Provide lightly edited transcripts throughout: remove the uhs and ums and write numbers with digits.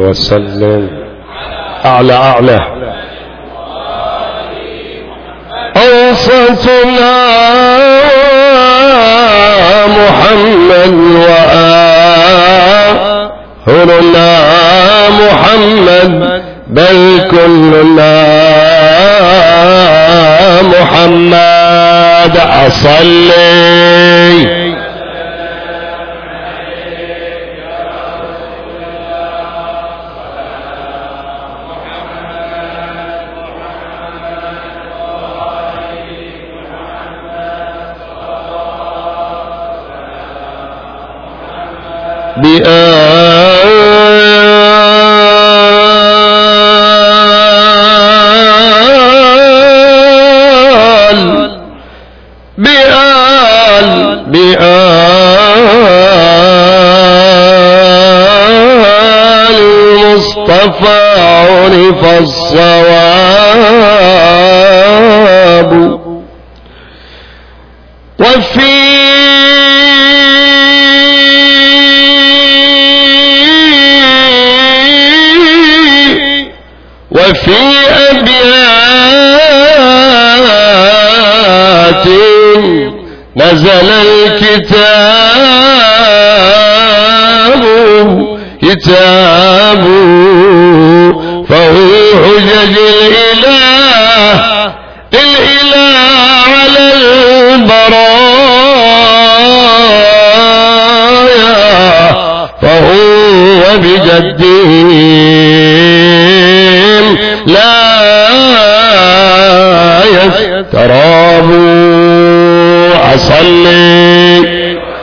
وسلم. أعلى أعلى. أوصتنا محمد وآخرنا محمد بل كلنا محمد. أصلي بآل المصطفى عرف الصواب وفي أبيات نزل الكتاب فهو حجج الإله على البرايا فهو بجدهم لا يستراب. أصلي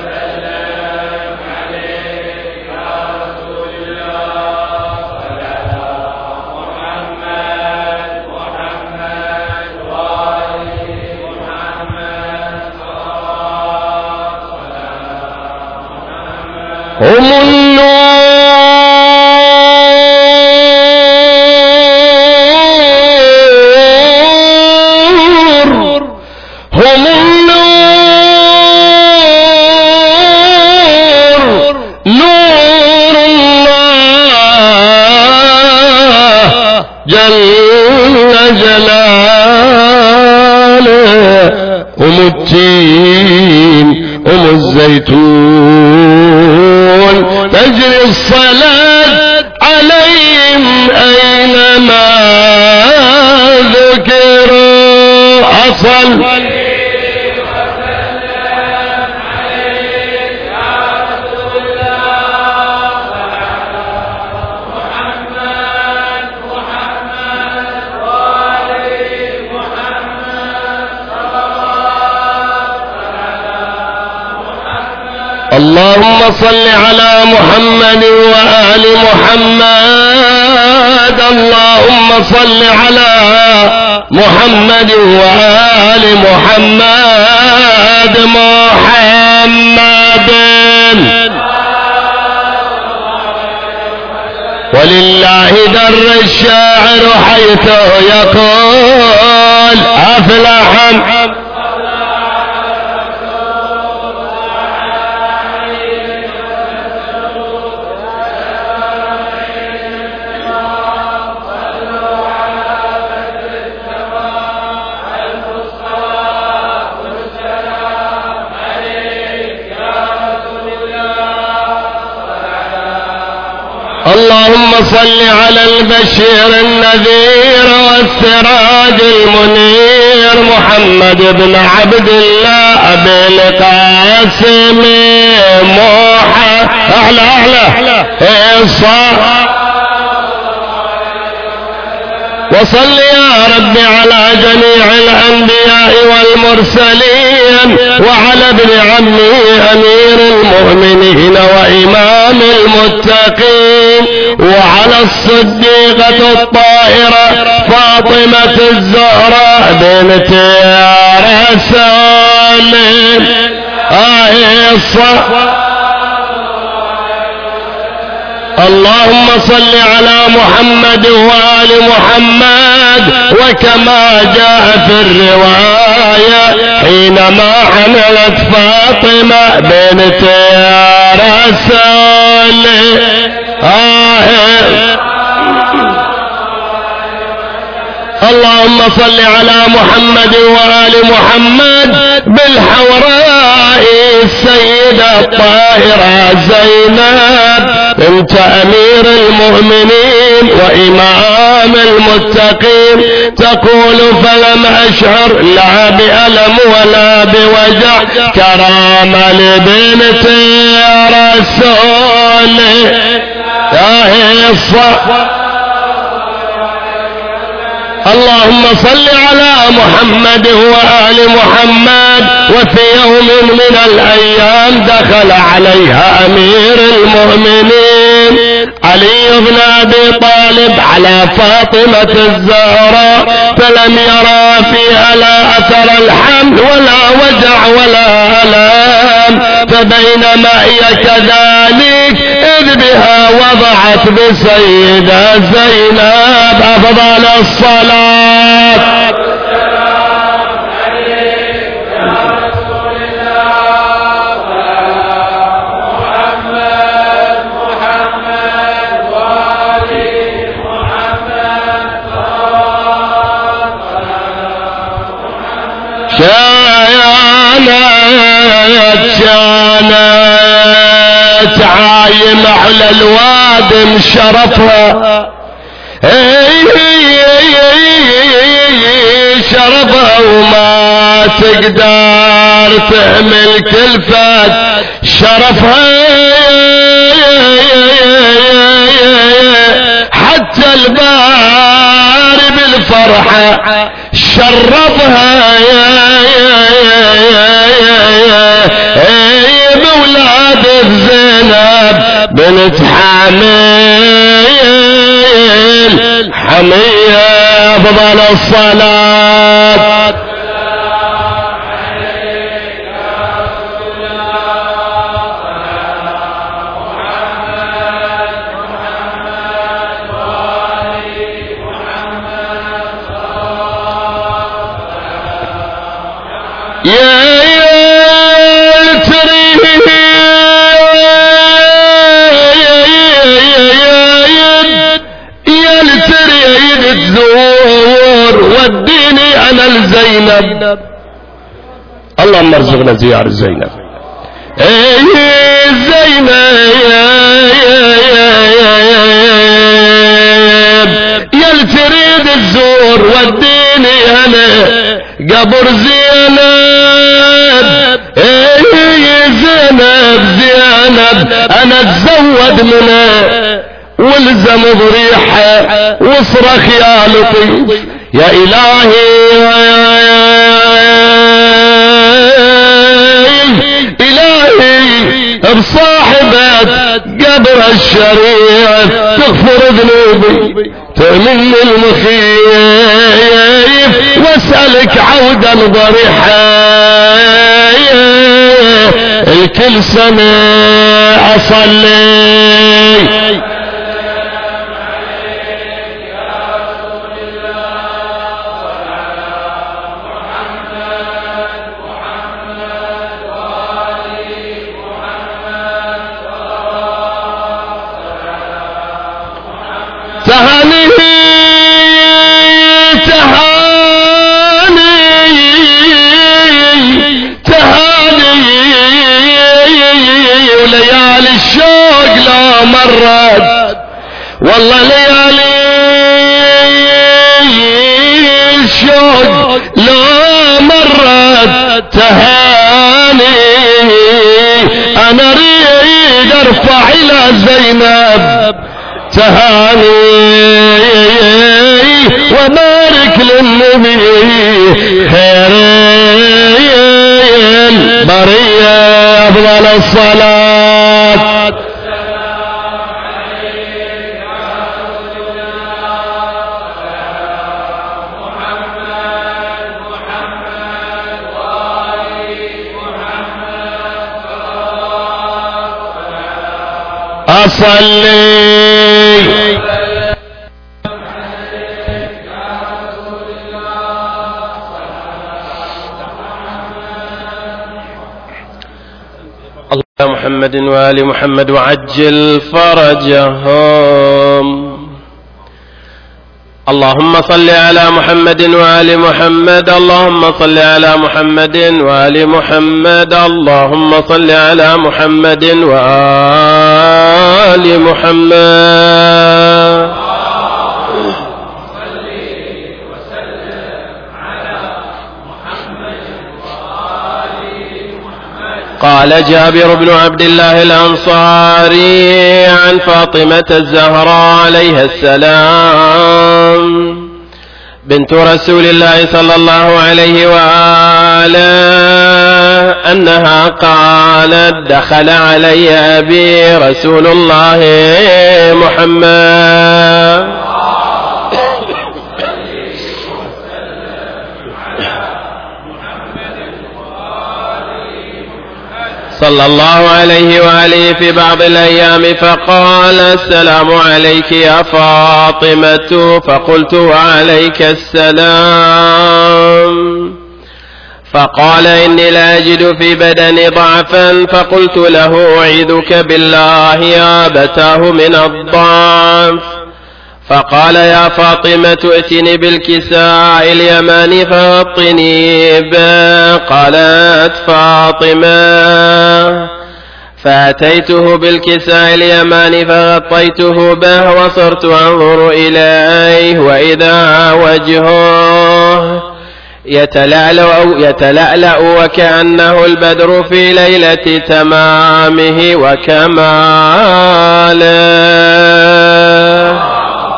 هم النور هم النور نور الله جل جلاله هم التين هم الزيتون تجري الصلاة عليهم أينما ذكروا. أصل اللهم صل على محمد وآل محمد. اللهم صل على محمد وآل محمد. محمد ولله در الشاعر حيث يقول أفلح اللهم صل على البشير النذير والسراج المنير محمد بن عبد الله أبي القاسم وصل يا رب على جميع الأنبياء والمرسلين وعلى ابن عمه أمير المؤمنين وإمام المتقين وعلى الصديقة الطاهرة فاطمة الزهراء بنت رسول اللهم صل على محمد وآل محمد وكما جاء في الرواية حينما حملت فاطمة بنت رسول اللهم صل على محمد وآل محمد بالحوراء السيدة الطاهرة زينب بنت أمير المؤمنين وإمام المتقين تقول فلم أشعر لا بألم ولا بوجع كرامة لبنت رسول الله. اللهم صل على محمد وآل محمد. وفي يوم من الأيام دخل عليها أمير المؤمنين علي بن أبي طالب على فاطمة الزهراء فلم يرى فيها لا أثر الحمل ولا وجع ولا ألام، فبينما هي كذلك إذ بها وضعت بسيدة زينب أفضل الصلاة. كانت عايمة على الوادم شرفها شرفها وما تقدر تحمل كلفة شرفها حتى الباري بالفرحة شرفها بولاد زينب بنت حميل حمية أفضل الصلاة. وديني انا لزينب اللهم ارزقنا زيارة زينب. زينب يا تريد الزور وديني انا قبر زينب. زينب انا اتزود منه والزم بريحه واصرخ يا لطيف يا إلهي إلهي بصاحبة قبر الشريف تغفر ذنوبي تأمن المخيف واسألك عودا ضريحا الكل سنة أصلي. تهاني تهاني تهاني وليالي الشوق لا مرت والله ليالي الشوق لا مرت تهاني انا اريد ارفع الى زينب تهاني وبارك للنبي خير البرية أفضل الصلاة. أصلي محمد وآل محمد وعجل فرجهم. اللهم صل على محمد وآل محمد. اللهم صل على محمد وآل محمد. اللهم صل على محمد وآل محمد. قال جابر بن عبد الله الأنصاري عن فاطمة الزهراء عليها السلام بنت رسول الله صلى الله عليه وآله أنها قالت دخل علي أبي رسول الله محمد صلى الله عليه وآله في بعض الأيام فقال السلام عليك يا فاطمة. فقلت وعليك السلام. فقال إني لا أجد في بدني ضعفا. فقلت له أعيذك بالله يا أبتاه من الضعف. فقال يا فاطمة ائتني بالكساء اليماني فغطني به. قالت فاطمة فأتيته بالكساء اليماني فغطيته به وصرت أنظر إليه وإذا وجهه يتلألأ وكأنه البدر في ليلة تمامه وكماله.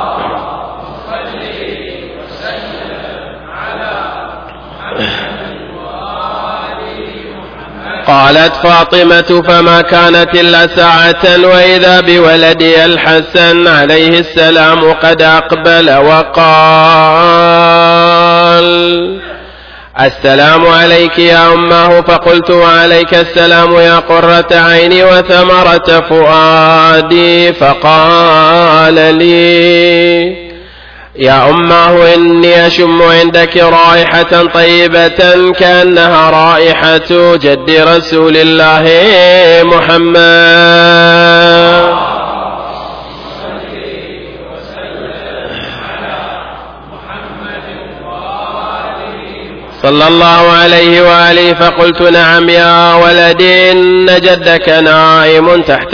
قالت فاطمة فما كانت إلا ساعة وإذا بولدي الحسن عليه السلام قد أقبل وقال السلام عليك يا أمه. فقلت وعليك السلام يا قرة عيني وثمرة فؤادي. فقال لي يا أمه إني أشم عندك رائحة طيبة كأنها رائحة جد رسول الله محمد صلى الله عليه وآله. فقلت نعم يا ولدي إن جدك نائم تحت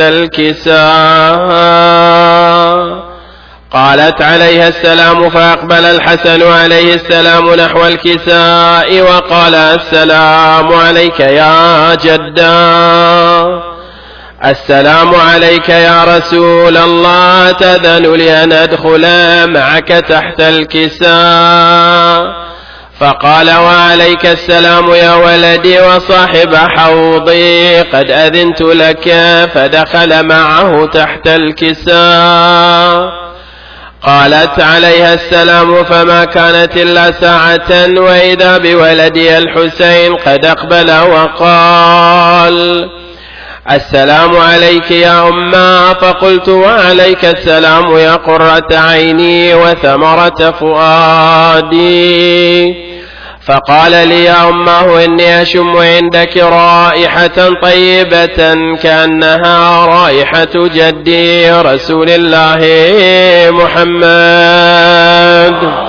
الكساء. قالت عليها السلام فأقبل الحسن عليه السلام نحو الكساء وقال السلام عليك يا جدا. السلام عليك يا رسول الله. تأذن لي أن أدخل معك تحت الكساء. فقال وعليك السلام يا ولدي وصاحب حوضي قد أذنت لك. فدخل معه تحت الكساء. قالت عليها السلام فما كانت إلا ساعة وإذا بولدي الحسين قد أقبل وقال السلام عليك يا أمه. فقلت وعليك السلام يا قرة عيني وثمرة فؤادي. فقال لي يا أمه إني أشم عندك رائحة طيبة كأنها رائحة جدي رسول الله محمد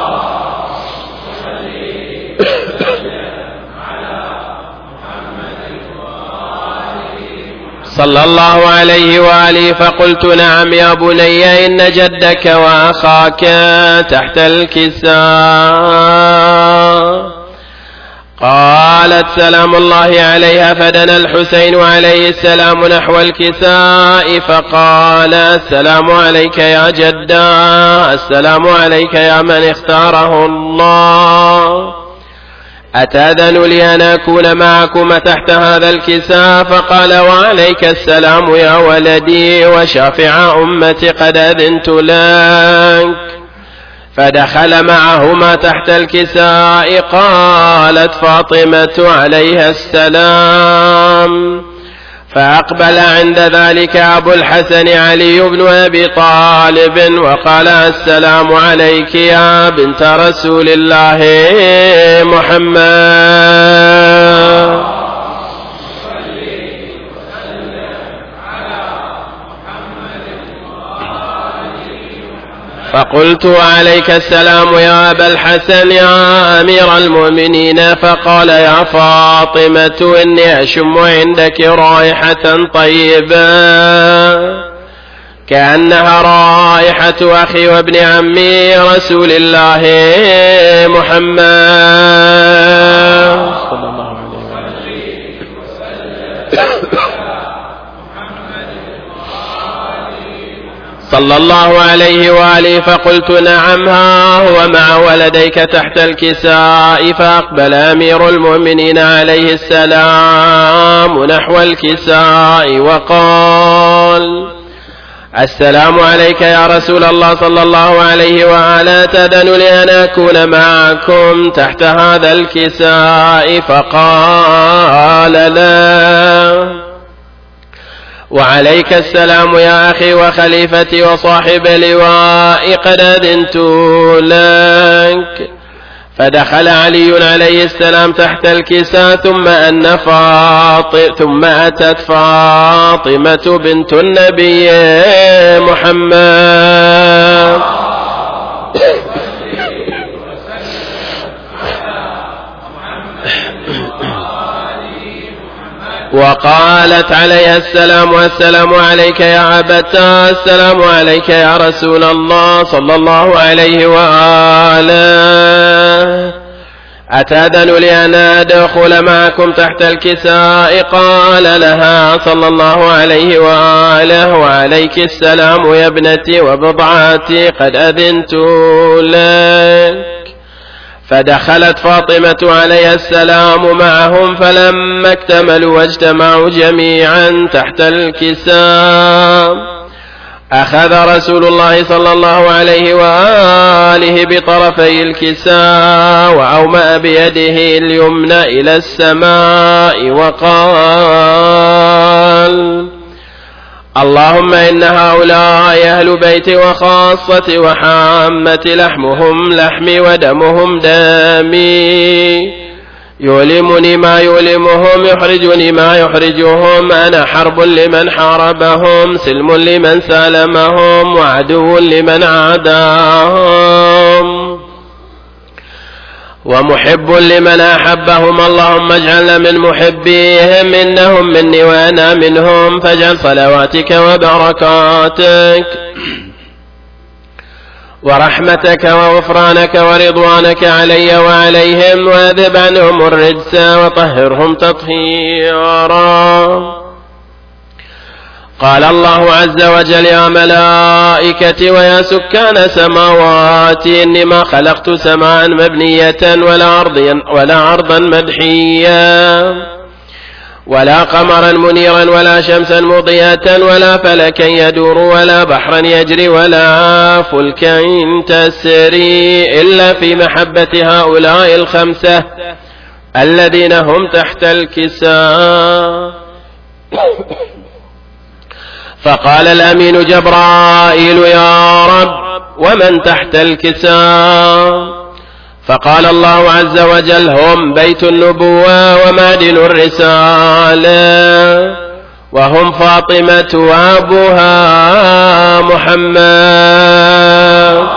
صلى الله عليه وآله. فقلت نعم يا بني إن جدك وأخاك تحت الكساء. قالت سلام الله عليها. فدنا الحسين عليه السلام نحو الكساء فقال السلام عليك يا جدا. السلام عليك يا من اختاره الله. أتأذن لي أن أكون معكم تحت هذا الكساء؟ فقال وعليك السلام يا ولدي وشافع أمتي قد أذنت لك. فدخل معهما تحت الكساء. قالت فاطمة عليها السلام. فأقبل عند ذلك أبو الحسن علي بن أبي طالب وقال السلام عليك يا بنت رسول الله محمد فقلت وعليك السلام يا أبا الحسن يا أمير المؤمنين. فقال يا فاطمة إني أشم عندك رائحة طيبة كأنها رائحة أخي وابن عمي رسول الله محمد صلى الله عليه وآله. فقلت نعم ها هو مع ولديك تحت الكساء. فأقبل أمير المؤمنين عليه السلام نحو الكساء وقال السلام عليك يا رسول الله صلى الله عليه وآله. تأذن لي أن أكون معكم تحت هذا الكساء؟ فقال لا. وعليك السلام يا أخي وخليفتي وصاحب لواء قد أذنت لك. فدخل علي عليه السلام تحت الكساء ثم أتت فاطمة بنت النبي محمد وقالت عليها السلام والسلام عليك يا أبتا السلام عليك يا رسول الله صلى الله عليه وآله. أتأذن لي أن أدخل معكم تحت الكساء؟ قال لها صلى الله عليه وآله وعليك السلام يا ابنتي وبضعتي قد أذنت لك. فدخلت فاطمة عليها السلام معهم. فلما اكتملوا واجتمعوا جميعا تحت الكساء أخذ رسول الله صلى الله عليه وآله بطرفي الكساء وأومأ بيده اليمنى إلى السماء وقال اللهم إن هؤلاء أهل بيتي وخاصتي وحامتي لحمهم لحمي ودمهم دمي يؤلمني ما يؤلمهم يحرجني ما يحرجهم. أنا حرب لمن حاربهم سلم لمن سالمهم وعدو لمن عاداهم ومحب لمن أحبهم. اللهم اجعلنا من محبيهم إنهم مني وأنا منهم. فاجعل صلواتك وبركاتك ورحمتك وغفرانك ورضوانك علي وعليهم واذب عنهم الرجس وطهرهم تطهيرا. قال الله عز وجل يا ملائكتي ويا سكان سماواتي إني ما خلقت سماء مبنية ولا أرضا مدحيا ولا قمرا منيرا ولا شمسا مضيئة ولا فلكا يدور ولا بحرا يجري ولا فلكا تسري إلا في محبة هؤلاء الخمسة الذين هم تحت الكساء. فقال الأمين جبرائيل يا رب ومن تحت الكساء؟ فقال الله عز وجل هم بيت النبوة ومعدن الرسالة وهم فاطمة وأبوها محمد.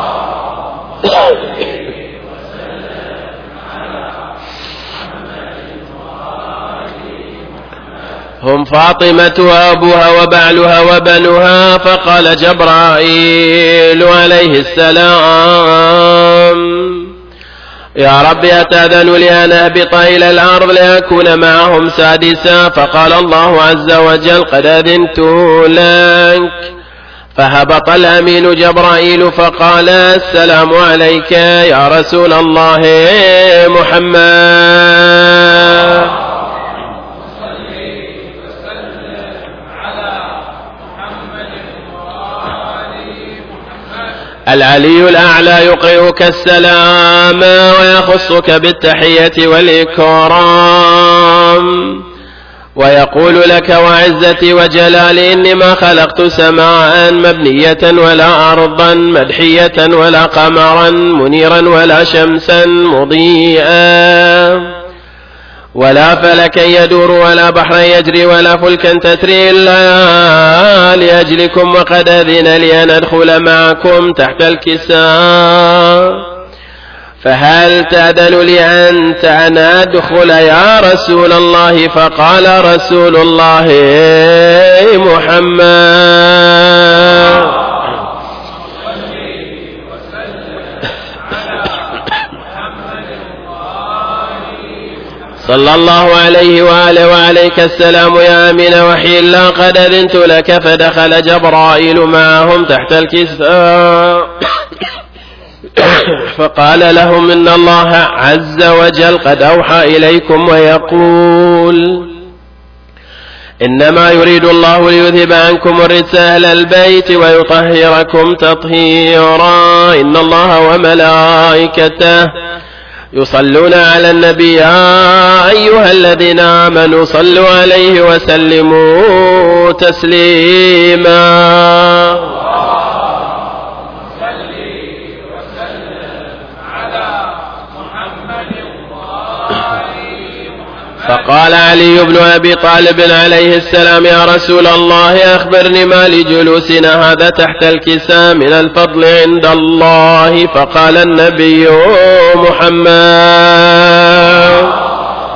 هم فاطمة وأبوها وبعلها وبنها. فقال جبرائيل عليه السلام يا رب أتأذن لي أن أهبط إلى الأرض لأكون معهم سادسا؟ فقال الله عز وجل قد أذنت لك. فهبط الأمين جبرائيل فقال السلام عليك يا رسول الله محمد. العلي الأعلى يقرئك السلام ويخصك بالتحية والإكرام ويقول لك وعزتي وجلالي إني ما خلقت سماء مبنية ولا أرضا مدحية ولا قمرا منيرا ولا شمسا مضيئا ولا فلكا يدور ولا بحرا يجري ولا فلكا تسري إلا لأجلكم، وقد أذن لي أن أدخل معكم تحت الكساء، فهل تأذن لي أن أدخل يا رسول الله؟ فقال رسول الله محمد صلى الله عليه وآله وعليك السلام يا أمين وحي الله، قد أذنت لك. فدخل جبرائيل معهم تحت الكساء فقال لهم إن الله عز وجل قد أوحى إليكم ويقول إنما يريد الله ليذهب عنكم الرجس أهل البيت ويطهركم تطهيرا. إن الله وملائكته يصلون على النبي يا أيها الذين آمنوا صلوا عليه وسلموا تسليما. فقال علي بن أبي طالب عليه السلام يا رسول الله أخبرني ما لجلوسنا هذا تحت الكساء من الفضل عند الله. فقال النبي محمد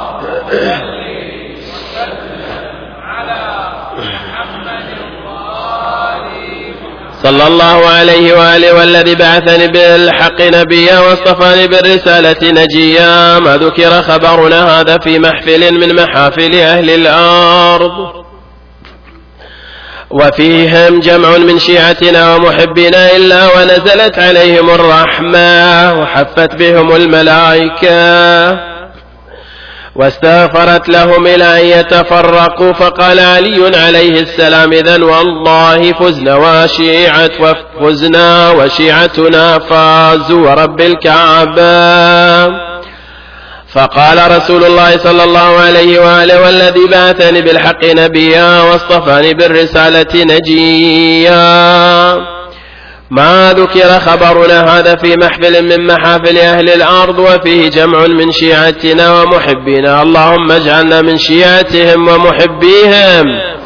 صلى الله عليه وآله والذي بعثني بالحق نبيا واصطفاني بالرسالة نجيا، ما ذكر خبرنا هذا في محفل من محافل أهل الأرض وفيهم جمع من شيعتنا ومحبنا إلا ونزلت عليهم الرحمة وحفت بهم الملائكة واستغفرت لهم إلى أن يتفرقوا. فقال علي عليه السلام إذن والله فزنا وشيعتنا فازوا ورب الكعبة. فقال رسول الله صلى الله عليه وآله والذي بعثني بالحق نبيا واصطفاني بالرسالة نجيا، ما ذكر خبرنا هذا في محفل من محافل أهل الأرض وفيه جمع من شيعتنا ومحبينا، اللهم اجعلنا من شيعتهم ومحبيهم.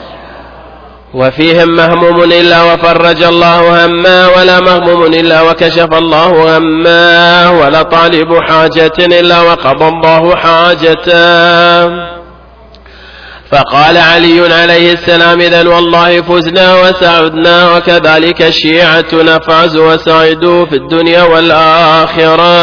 وفيهم مهموم إلا وفرج الله همه، ولا مهموم إلا وكشف الله همه، ولا طالب حاجة إلا وقضى الله حاجته. فقال علي عليه السلام إذن والله فزنا وسعدنا، وكذلك شيعتنا فازوا وسعدوا في الدنيا والآخرة.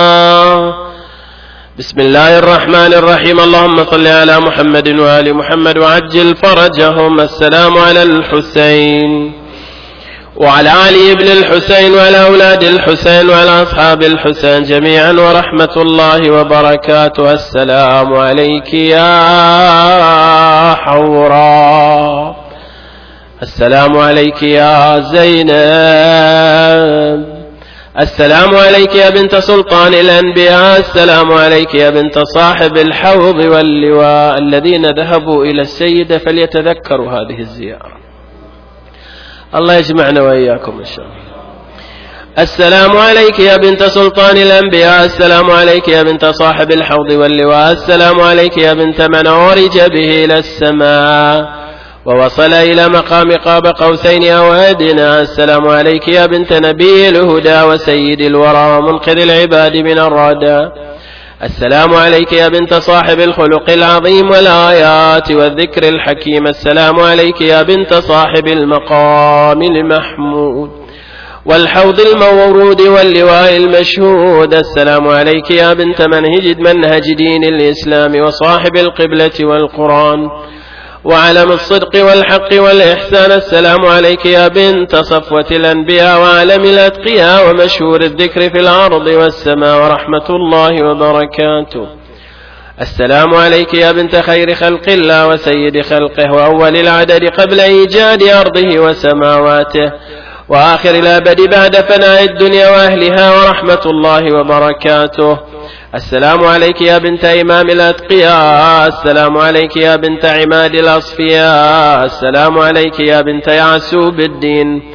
بسم الله الرحمن الرحيم، اللهم صل على محمد وآل محمد وعجل فرجهم. السلام على الحسين وعلى علي بن الحسين وعلى أولاد الحسين وعلى أصحاب الحسين جميعا ورحمة الله وبركاته. السلام عليك يا حوراء، السلام عليك يا زينب، السلام عليك يا بنت سلطان الأنبياء، السلام عليك يا بنت صاحب الحوض واللواء. الذين ذهبوا إلى السيدة فليتذكروا هذه الزيارة، الله يجمعنا وإياكم إن شاء الله. السلام عليك يا بنت سلطان الأنبياء، السلام عليك يا بنت صاحب الحوض واللواء، السلام عليك يا بنت من عرج به إلى السماء ووصل إلى مقام قاب قوسين أو أدنى، السلام عليك يا بنت نبي الهدى وسيد الورى ومنقذ العباد من الردى، السلام عليك يا بنت صاحب الخلق العظيم والآيات والذكر الحكيم، السلام عليك يا بنت صاحب المقام المحمود والحوض المورود واللواء المشهود، السلام عليك يا بنت منهج دين الإسلام وصاحب القبلة والقرآن وعلم الصدق والحق والإحسان، السلام عليك يا بنت صفوة الأنبياء وعلم الأتقياء ومشهور الذكر في الأرض والسماء ورحمة الله وبركاته، السلام عليك يا بنت خير خلق الله وسيد خلقه وأول العدد قبل إيجاد أرضه وسماواته وآخر الأبد بعد فناء الدنيا وأهلها ورحمة الله وبركاته، السلام عليك يا بنت إمام الأتقياء، السلام عليك يا بنت عماد الأصفياء، السلام عليك يا بنت يعسوب الدين،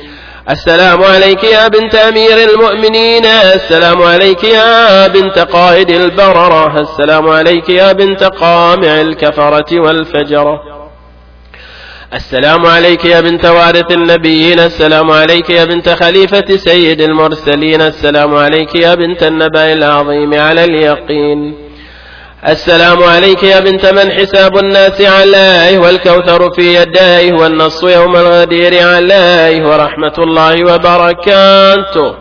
السلام عليك يا بنت أمير المؤمنين. السلام عليك يا بنت قائد البررة. السلام عليك يا بنت قامع الكفرة والفجرة. السلام عليك يا بنت وارث النبيين. السلام عليك يا بنت خليفة سيد المرسلين. السلام عليك يا بنت النبأ العظيم على اليقين. السلام عليك يا بنت من حساب الناس عليه والكوثر في يديه والنص يوم الغدير عليه ورحمة الله وبركاته.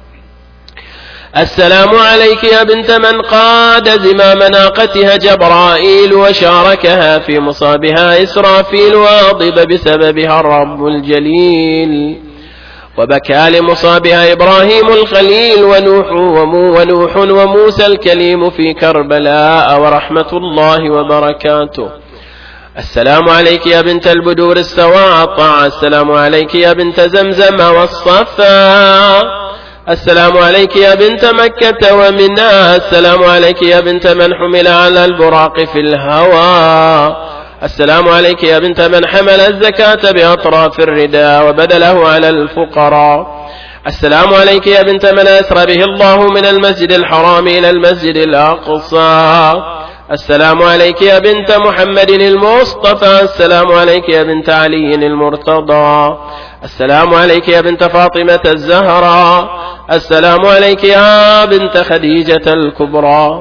السلام عليك يا بنت من قاد زمام ناقتها جبرائيل وشاركها في مصابها إسرافيل وغضب بسببها الرب الجليل وبكى لمصابها إبراهيم الخليل ونوح وموسى الكليم في كربلاء ورحمة الله وبركاته. السلام عليك يا بنت البدور السواطع. السلام عليك يا بنت زمزم والصفا. السلام عليك يا بنت مكة ومنى. السلام عليك يا بنت من حمل على البراق في الهوى. السلام عليك يا بنت من حمل الزكاة بأطراف الرداء وبدله على الفقراء. السلام عليك يا بنت من أسرى به الله من المسجد الحرام إلى المسجد الأقصى. السلام عليك يا بنت محمد المصطفى. السلام عليك يا بنت علي المرتضى. السلام عليك يا بنت فاطمة الزهراء. السلام عليك يا بنت خديجة الكبرى.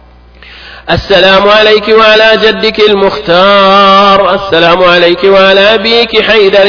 السلام عليك وعلى جدك المختار. السلام عليك وعلى أبيك حيدر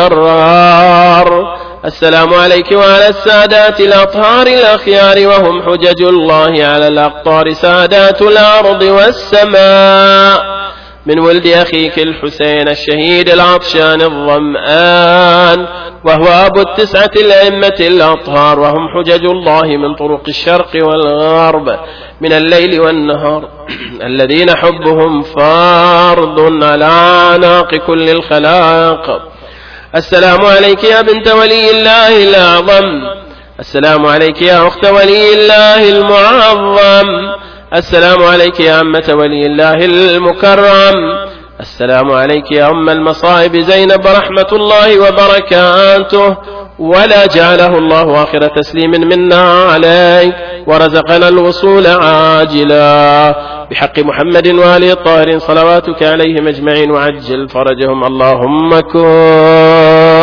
الكرار. السلام عليك وعلى السادات الأطهار الأخيار وهم حجج الله على الأقطار سادات الأرض والسماء من ولد أخيك الحسين الشهيد العطشان الظمآن وهو أبو التسعة الأئمة الأطهار وهم حجج الله من طرق الشرق والغرب من الليل والنهار الذين حبهم فرض على أعناق كل الخلاق. السلام عليك يا بنت ولي الله الأعظم. السلام عليك يا أخت ولي الله المعظم. السلام عليك يا عمة ولي الله المكرم. السلام عليك يا أم المصائب زينب رحمة الله وبركاته ولا جعله الله آخر تسليم منا عليك ورزقنا الوصول عاجلا بحق محمد وآله الطاهرين صلواتك عليهم أجمعين وعجل فرجهم اللهم كن